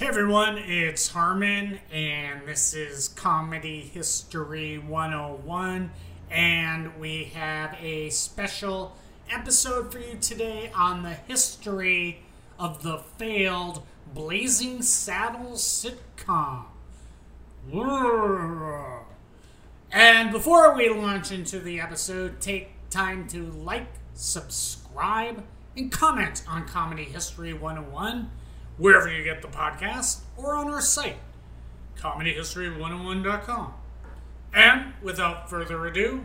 Hey everyone, it's Harmon, and this is Comedy History 101, and we have a special episode for you today on the history of the failed Blazing Saddles sitcom. And before we launch into the episode, take time to like, subscribe, and comment on Comedy History 101 wherever you get the podcast, or on our site, comedyhistory101.com. And without further ado,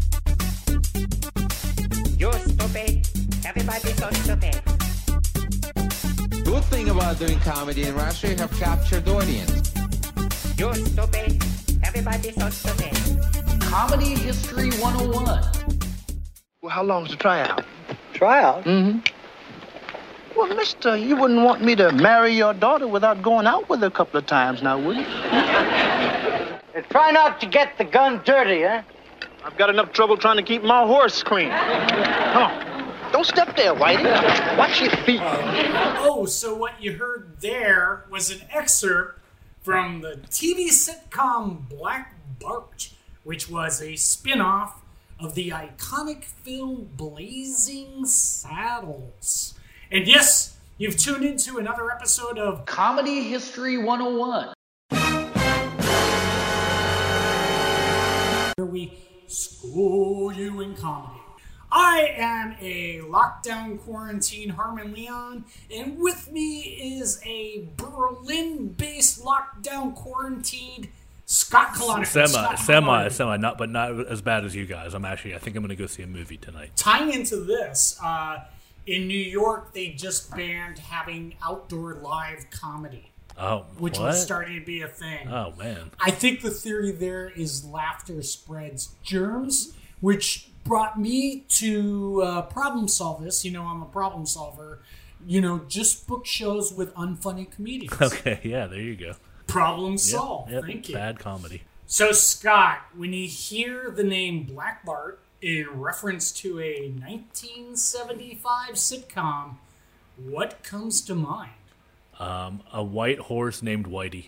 you're stupid. Everybody's so stupid. Good thing about doing comedy in Russia, you have captured audience. You're stupid. Everybody's so stupid. Comedy History 101. Well, how long's the tryout? Tryout? Mm-hmm. Well, mister, you wouldn't want me to marry your daughter without going out with her a couple of times now, would you? Try not to get the gun dirty, huh? I've got enough trouble trying to keep my horse clean. Come on. Don't step there, Whitey. Watch your feet. So what you heard there was an excerpt from the TV sitcom Black Bart, which was a spin-off of the iconic film Blazing Saddles. And yes, you've tuned into another episode of Comedy History 101. where we school you in comedy. I am a lockdown quarantine Harmon Leon, and with me is a Berlin-based lockdown quarantined Scott Kalanick. Semi, not as bad as you guys. I think I'm going to go see a movie tonight. Tying into this, in New York, they just banned having outdoor live comedy. Oh, which what? was starting to be a thing. Oh, man. I think the theory there is laughter spreads germs, which brought me to problem solve this. You know, I'm a problem solver. You know, just book shows with unfunny comedians. Okay, yeah, there you go. Problem solved. Yep, Thank you. Bad comedy. So, Scott, when you hear the name Black Bart in reference to a 1975 sitcom, what comes to mind? A white horse named Whitey.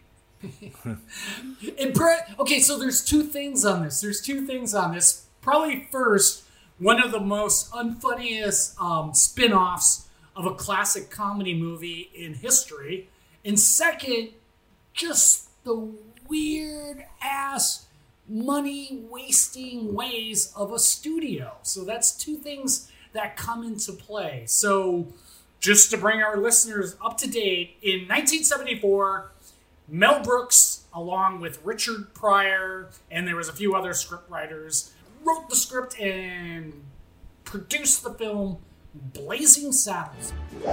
Okay, so there's two things on this. Probably first, one of the most unfunniest spin-offs of a classic comedy movie in history. And second, just the weird-ass money-wasting ways of a studio. So that's two things that come into play. So just to bring our listeners up to date, in 1974, Mel Brooks, along with Richard Pryor, and there was a few other scriptwriters, wrote the script and produced the film Blazing Saddles.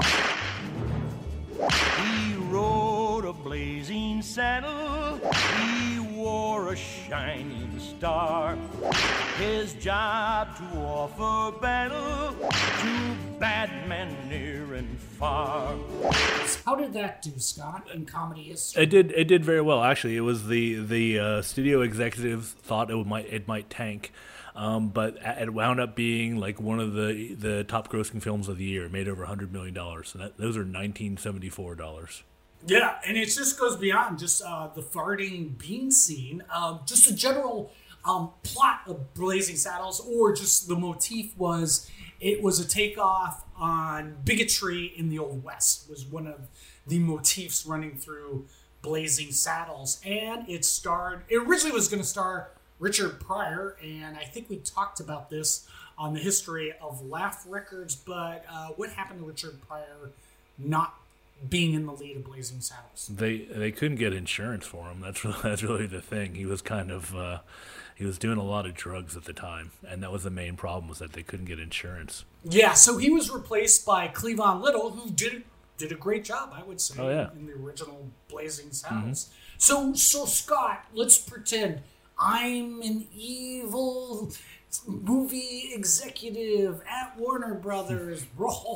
He rode a blazing saddle, he wore a shining star. His job to offer battle to bad men near and far. How did that do, Scott, in comedy history? It did very well, actually. It was the studio executives thought it might tank. But it wound up being like one of the top grossing films of the year. It made over $100 million. And those are 1974 dollars. Yeah, and it just goes beyond just the farting bean scene. Just a general plot of Blazing Saddles, or just the motif was it was a takeoff on bigotry in the Old West, was one of the motifs running through Blazing Saddles. And it originally was going to star Richard Pryor, and I think we talked about this on the history of Laugh Records, but what happened to Richard Pryor not being in the lead of Blazing Saddles? They couldn't get insurance for him. That's really the thing. He was kind of he was doing a lot of drugs at the time, and that was the main problem, was that they couldn't get insurance. Yeah, so he was replaced by Cleavon Little, who did a great job, I would say, in the original Blazing Saddles. So Scott, let's pretend I'm an evil movie executive at Warner Brothers.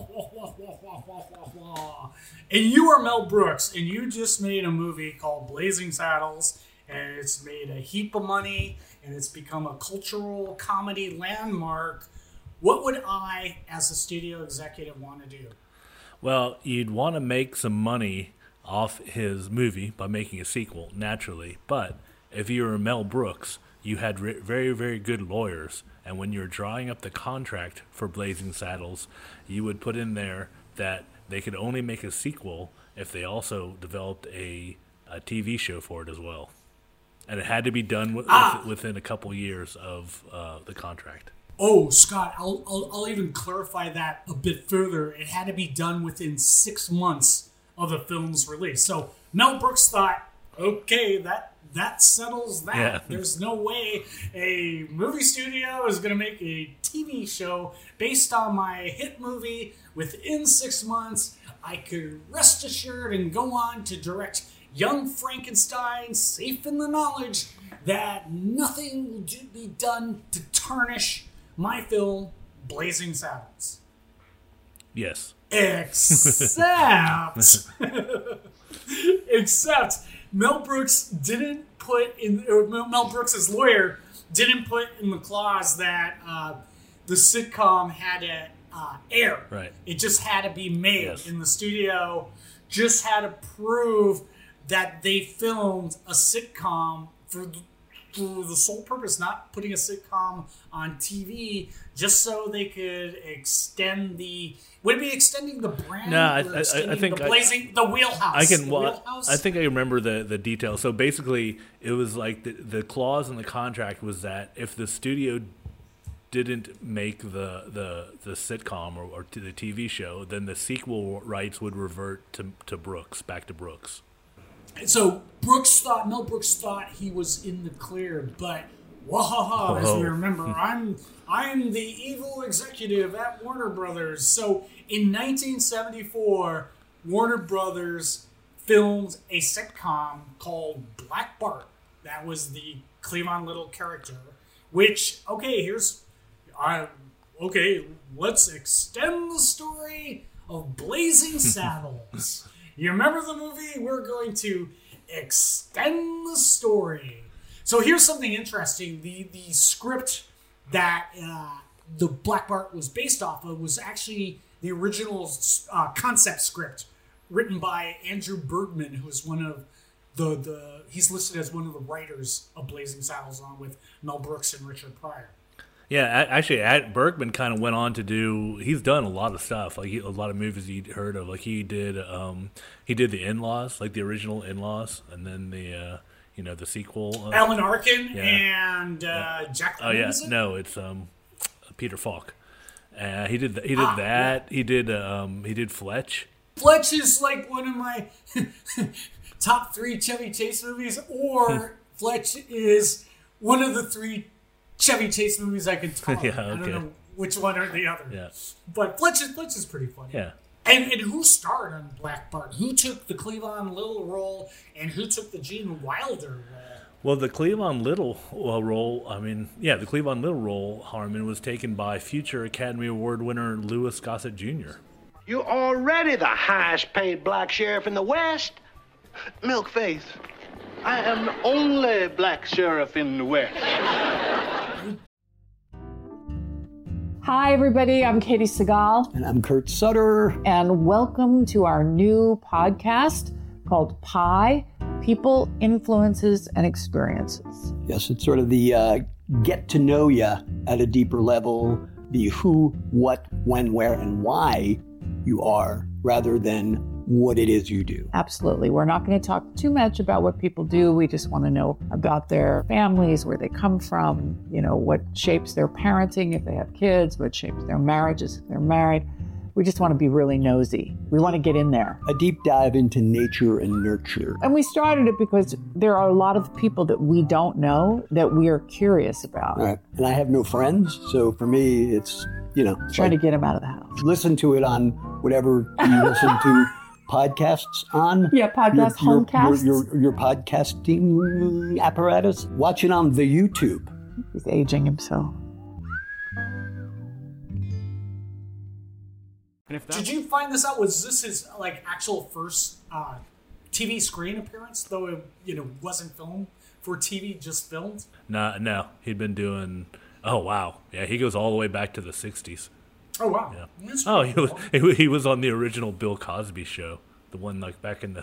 And you are Mel Brooks, and you just made a movie called Blazing Saddles, and it's made a heap of money, and it's become a cultural comedy landmark. What would I, as a studio executive, want to do? Well, you'd want to make some money off his movie by making a sequel, naturally. But if you were Mel Brooks, you had very, very good lawyers. And when you're drawing up the contract for Blazing Saddles, you would put in there that they could only make a sequel if they also developed a TV show for it as well. And it had to be done within a couple years of the contract. Oh, Scott, I'll even clarify that a bit further. It had to be done within 6 months of the film's release. So Mel Brooks thought, okay, that settles that. Yeah. There's no way a movie studio is going to make a TV show based on my hit movie within 6 months. I could rest assured and go on to direct Young Frankenstein, safe in the knowledge that nothing will be done to tarnish my film, Blazing Saddles. Yes. Except Mel Brooks Mel Brooks' lawyer didn't put in the clause that the sitcom had to air. Right. It just had to be made. Yes. In the studio just had to prove that they filmed a sitcom for the sole purpose, not putting a sitcom on TV, just so they could extend the. Would it be extending the brand? No, I think the wheelhouse. I think I remember the details. So basically, it was like the clause in the contract was that if the studio didn't make the sitcom or the TV show, then the sequel rights would revert to Brooks, back to Brooks. So Mel Brooks thought he was in the clear, but as we remember, I'm the evil executive at Warner Brothers. So in 1974, Warner Brothers filmed a sitcom called Black Bart. That was the Cleavon Little character. Which, let's extend the story of Blazing Saddles. You remember the movie? We're going to extend the story. So here's something interesting. The script that the Black Bart was based off of was actually the original concept script written by Andrew Bergman, who is one of he's listed as one of the writers of Blazing Saddles, along with Mel Brooks and Richard Pryor. Yeah, actually, Bergman kind of went on to do. He's done a lot of stuff, like a lot of movies you'd heard of. Like he did the In-Laws, like the original In-Laws, and then the sequel. Alan Arkin and Jack Lemmon. Oh yeah, no, it's Peter Falk. He did that. Yeah. He did Fletch. Fletch is like one of my top 3 Chevy Chase movies, or Fletch is one of the 3 Chevy Chase movies I can tell. Yeah, okay. I don't know which one or the other. Yeah. But Fletch is pretty funny. Yeah. And who starred on Black Bart? Who took the Cleavon Little role and who took the Gene Wilder role? Well, the Cleavon Little role, the Cleavon Little role, Harmon, was taken by future Academy Award winner Louis Gossett Jr. You're already the highest paid black sheriff in the West. Milkface, I am the only black sheriff in the West. Hi, everybody. I'm Katie Segal. And I'm Kurt Sutter. And welcome to our new podcast called PIE, People, Influences, and Experiences. Yes, it's sort of the get to know you at a deeper level, the who, what, when, where, and why you are, rather than what it is you do. Absolutely. We're not going to talk too much about what people do. We just want to know about their families, where they come from, what shapes their parenting if they have kids, what shapes their marriages if they're married. We just want to be really nosy. We want to get in there. A deep dive into nature and nurture. And we started it because there are a lot of people that we don't know that we are curious about. Right. And I have no friends, so for me, it's, trying to get them out of the house. Listen to it on whatever you listen to podcasts on. Yeah, homecasts. Your podcasting apparatus. Watch it on the YouTube. He's aging himself. Did you find this out? Was this his actual first TV screen appearance? Though it wasn't filmed for TV, just filmed. No, he'd been doing. Oh wow, yeah, he goes all the way back to the '60s. Oh wow. Yeah. He was on the original Bill Cosby show. the one like back in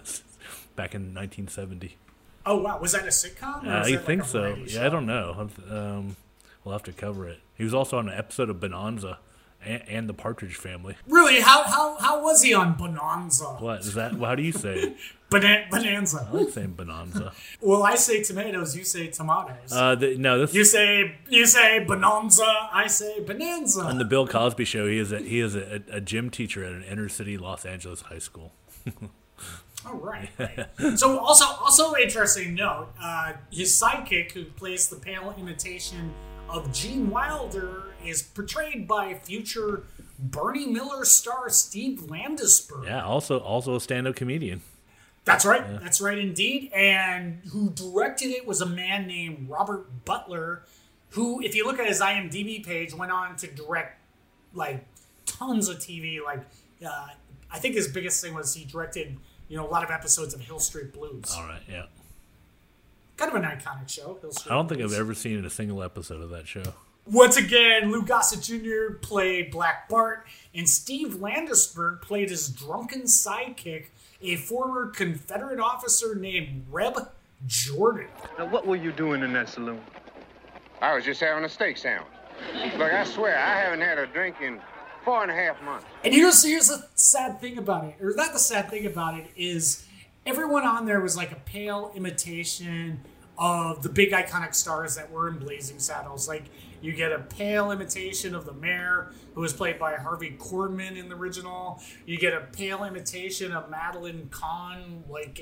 1970. Oh wow, was that a sitcom? Or was I it like think a so. variety show? Yeah, I don't know. We'll have to cover it. He was also on an episode of Bonanza and the Partridge Family. Really? How was he on Bonanza? What is that? How do you say it? Bonanza. I like saying Bonanza. Well, I say tomatoes. You say tomatoes. No, this You say Bonanza. I say Bonanza. on the Bill Cosby Show. He is a gym teacher at an inner city Los Angeles high school. Oh, right. So also interesting note, his sidekick, who plays the pale imitation of Gene Wilder, is portrayed by future Bernie Miller star Steve Landesberg. Yeah, also a stand-up comedian. That's right. Yeah. That's right indeed. And who directed it was a man named Robert Butler, who, if you look at his IMDb page, went on to direct like tons of TV. Like, I think his biggest thing was he directed, a lot of episodes of Hill Street Blues. All right, yeah. Kind of an iconic show, Hill Street I don't think Blues. I've ever seen a single episode of that show. Once again, Lou Gossett Jr. played Black Bart, and Steve Landesberg played his drunken sidekick, a former Confederate officer named Reb Jordan. Now, what were you doing in that saloon? I was just having a steak sandwich. Look, I swear, I haven't had a drink in 4.5 months. And here's the sad thing about it, or not the sad thing about it, is everyone on there was like a pale imitation of the big iconic stars that were in Blazing Saddles. Like, you get a pale imitation of the mayor, who was played by Harvey Korman in the original. You get a pale imitation of Madeline Kahn, like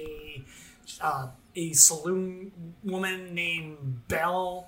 a saloon woman named Belle,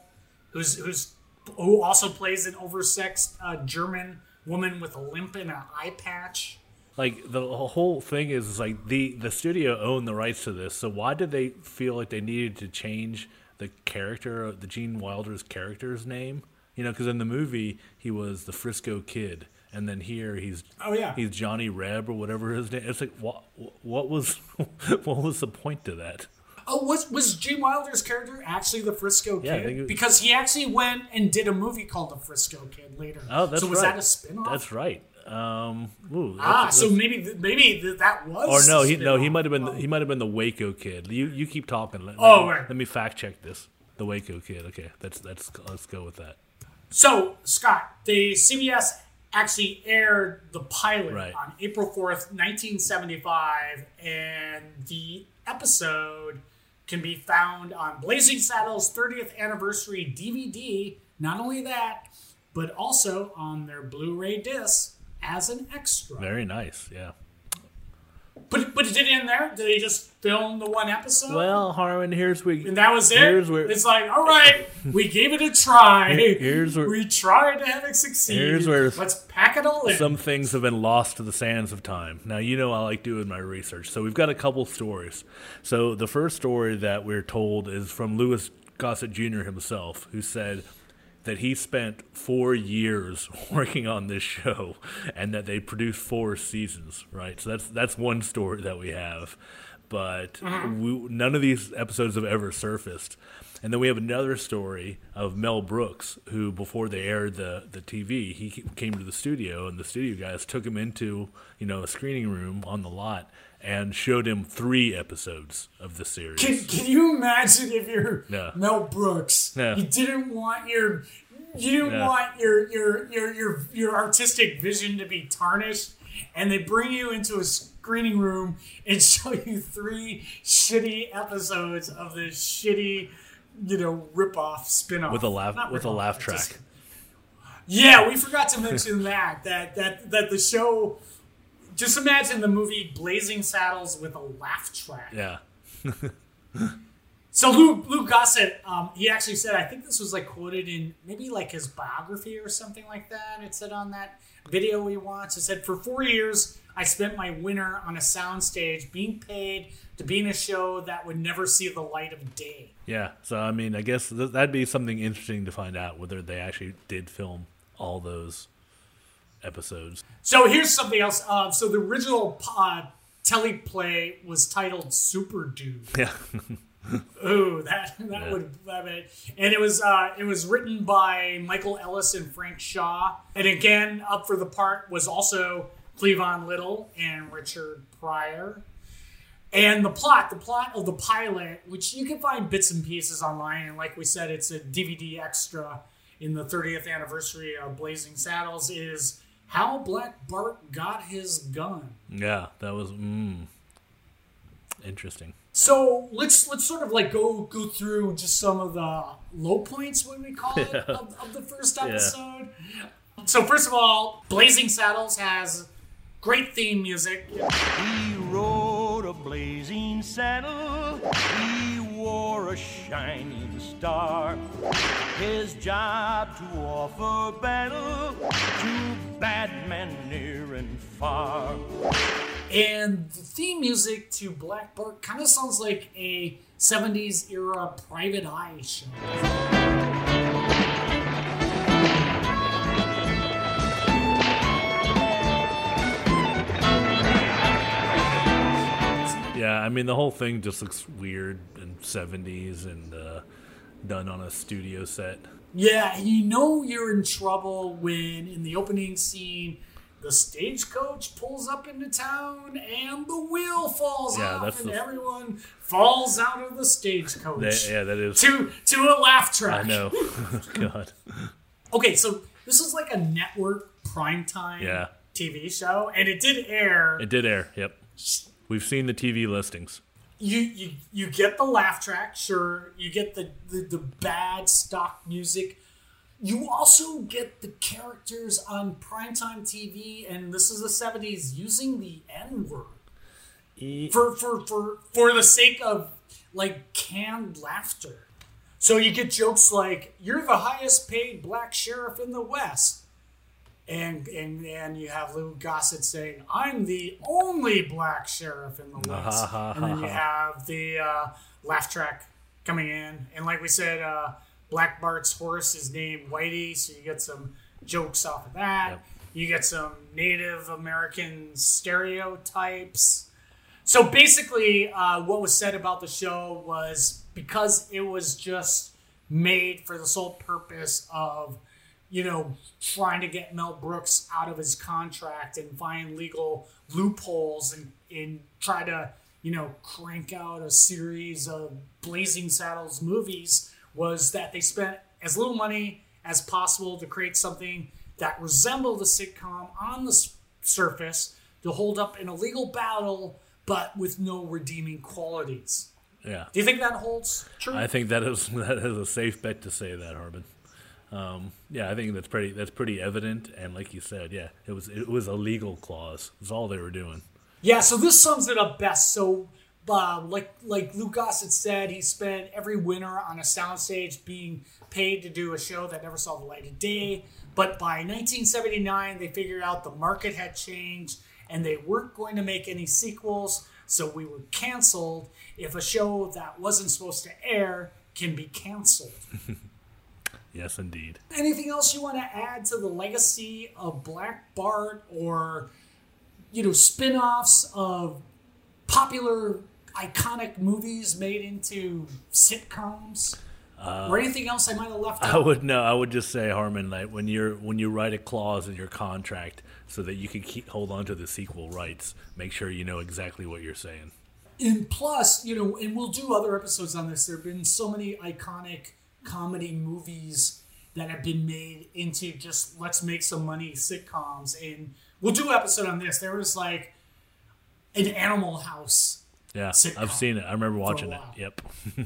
who also plays an oversexed German woman with a limp and an eye patch. Like, the whole thing is like the studio owned the rights to this, so why did they feel like they needed to change the character, the Gene Wilder's character's name? Because in the movie he was the Frisco Kid, and then here he's Johnny Reb or whatever his name. It's like what was the point to that? Oh, was Gene Wilder's character actually the Frisco Kid? Yeah, because he actually went and did a movie called The Frisco Kid later. Oh, that's so was right. that a spin-off? That's right. So maybe that was. Or no, he might have been the Waco Kid. You keep talking. Let me fact check this. The Waco Kid. Okay, let's go with that. So, Scott, the CBS actually aired the pilot Right. on April 4th, 1975, and the episode can be found on Blazing Saddles 30th anniversary DVD. Not only that, but also on their Blu-ray disc as an extra. Very nice, yeah. But it did end there? Did they just film the one episode? Well, Harmon, and that was it? It's like, all right, we gave it a try. We tried to have it succeed. Here's where let's pack it all in. Some things have been lost to the sands of time. Now, I like doing my research. So we've got a couple stories. So the first story that we're told is from Louis Gossett Jr. himself, who said that he spent 4 years working on this show and that they produced 4 seasons, right? So that's one story that we have. But none of these episodes have ever surfaced. And then we have another story of Mel Brooks, who before they aired the TV, he came to the studio, and the studio guys took him into a screening room on the lot and showed him 3 episodes of the series. Can you imagine if you're Mel Brooks? No. You didn't want your artistic vision to be tarnished, and they bring you into a screening room and show you 3 shitty episodes of this shitty, rip-off spin-off with a laugh track. Yeah, we forgot to mention that the show. Just imagine the movie Blazing Saddles with a laugh track. Yeah. So Lou Gossett, he actually said, I think this was like quoted in maybe like his biography or something like that. It said on that video we watched, it said, for 4 years, I spent my winter on a soundstage being paid to be in a show that would never see the light of day. Yeah. So, I mean, I guess that'd be something interesting to find out, whether they actually did film all those episodes. So here's something else. So the original teleplay was titled Super Dude. Yeah. Ooh, that would, and it was written by Michael Ellis and Frank Shaw, and again up for the part was also Cleavon Little and Richard Pryor. And the plot of the pilot, which you can find bits and pieces online, and like we said, it's a DVD extra in the 30th anniversary of Blazing Saddles, is how Black Bart got his gun. Yeah, that was interesting. So let's sort of like go through just some of the low points, what we call it, of the first episode. Yeah. So first of all, Blazing Saddles has great theme music. He rode a blazing saddle. He wore a shining star. His job to offer battle to bad men near and far. And the theme music to Black Bart kind of sounds like a 70s era Private Eye show. Yeah, I mean, the whole thing just looks weird and 70s and done on a studio set. Yeah, you know you're in trouble when, in the opening scene, the stagecoach pulls up into town and the wheel falls off and everyone falls out of the stagecoach. That is. To a laugh track. I know. God. Okay, so this is like a network primetime TV show, and it did air. It did air, yep. We've seen the TV listings. You get the laugh track, sure. You get the bad stock music. You also get the characters on primetime TV, and this is the 70s, using the N-word. For the sake of, like, canned laughter. So you get jokes like, "You're the highest paid black sheriff in the West." And you have Lou Gossett saying, "I'm the only black sheriff in the West." And then you have the laugh track coming in. And like we said, Black Bart's horse is named Whitey, so you get some jokes off of that. Yep. You get some Native American stereotypes. So basically, what was said about the show was, because it was just made for the sole purpose of, trying to get Mel Brooks out of his contract and find legal loopholes and try to, crank out a series of Blazing Saddles movies, was that they spent as little money as possible to create something that resembled a sitcom on the surface to hold up in a legal battle, but with no redeeming qualities. Yeah. Do you think that holds true? I think that is a safe bet to say that, Harbin. I think that's pretty evident, and like you said, it was a legal clause. That's all they were doing. Yeah, so this sums it up best. So, like Lou Gossett said, he spent every winter on a soundstage being paid to do a show that never saw the light of day. But by 1979, they figured out the market had changed, and they weren't going to make any sequels, so we were canceled. If a show that wasn't supposed to air can be canceled. Yes, indeed. Anything else you want to add to the legacy of Black Bart, or, spin-offs of popular, iconic movies made into sitcoms? Or anything else I might have left out? I would just say, Harmon, like when you write a clause in your contract so that you can hold on to the sequel rights, make sure you know exactly what you're saying. And plus, and we'll do other episodes on this, there have been so many iconic comedy movies that have been made into just let's make some money sitcoms, and we'll do an episode on this. There was like an Animal House sitcom. I've seen it. I remember watching it. Yep.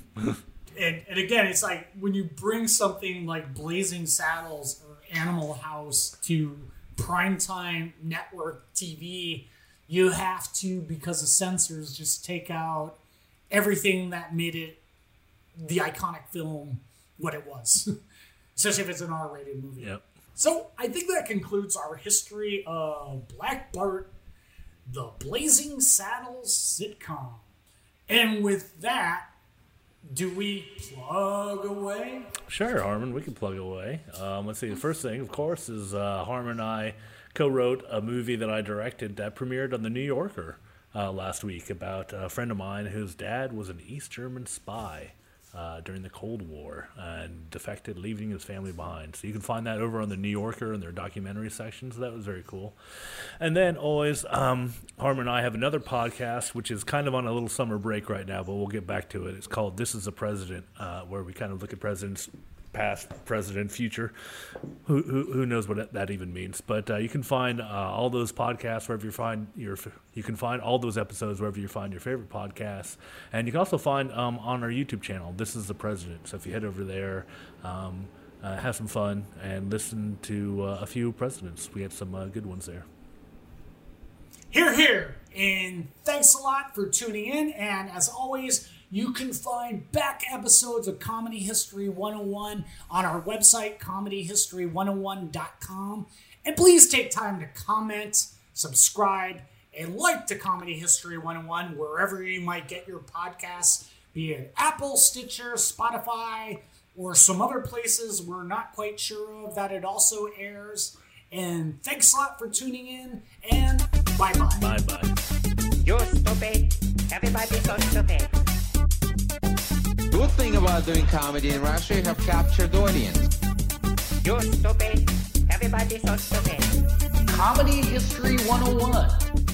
and again, it's like when you bring something like Blazing Saddles or Animal House to primetime network TV, you have to, because of censors, just take out everything that made it the iconic film what it was, especially if it's an R-rated movie. Yep. So I think that concludes our history of Black Bart, the Blazing Saddles sitcom. And with that, do we plug away? Sure, Harmon, we can plug away. Let's see. The first thing, of course, is Harmon and I co-wrote a movie that I directed that premiered on The New Yorker last week about a friend of mine whose dad was an East German spy. during the Cold War and defected, leaving his family behind. So you can find that over on the New Yorker and their documentary section. So that was very cool. And then always, Harmon and I have another podcast, which is kind of on a little summer break right now, but we'll get back to it. It's called This is the President, where we kind of look at presidents, past, present, future. Who knows what that even means? But you can find all those podcasts wherever you find you can find all those episodes wherever you find your favorite podcasts, and you can also find on our YouTube channel, This is the President. So if you head over there, have some fun and listen to a few presidents. We had some good ones there. Hear, hear, and thanks a lot for tuning in. And as always, you can find back episodes of Comedy History 101 on our website, comedyhistory101.com. And please take time to comment, subscribe, and like to Comedy History 101 wherever you might get your podcasts, be it Apple, Stitcher, Spotify, or some other places we're not quite sure of that it also airs. And thanks a lot for tuning in, and bye-bye. Bye-bye. You're stupid. Everybody's so stupid. Good thing about doing comedy in Russia, you have captured audience. You're stupid. Everybody's so stupid. Comedy History 101.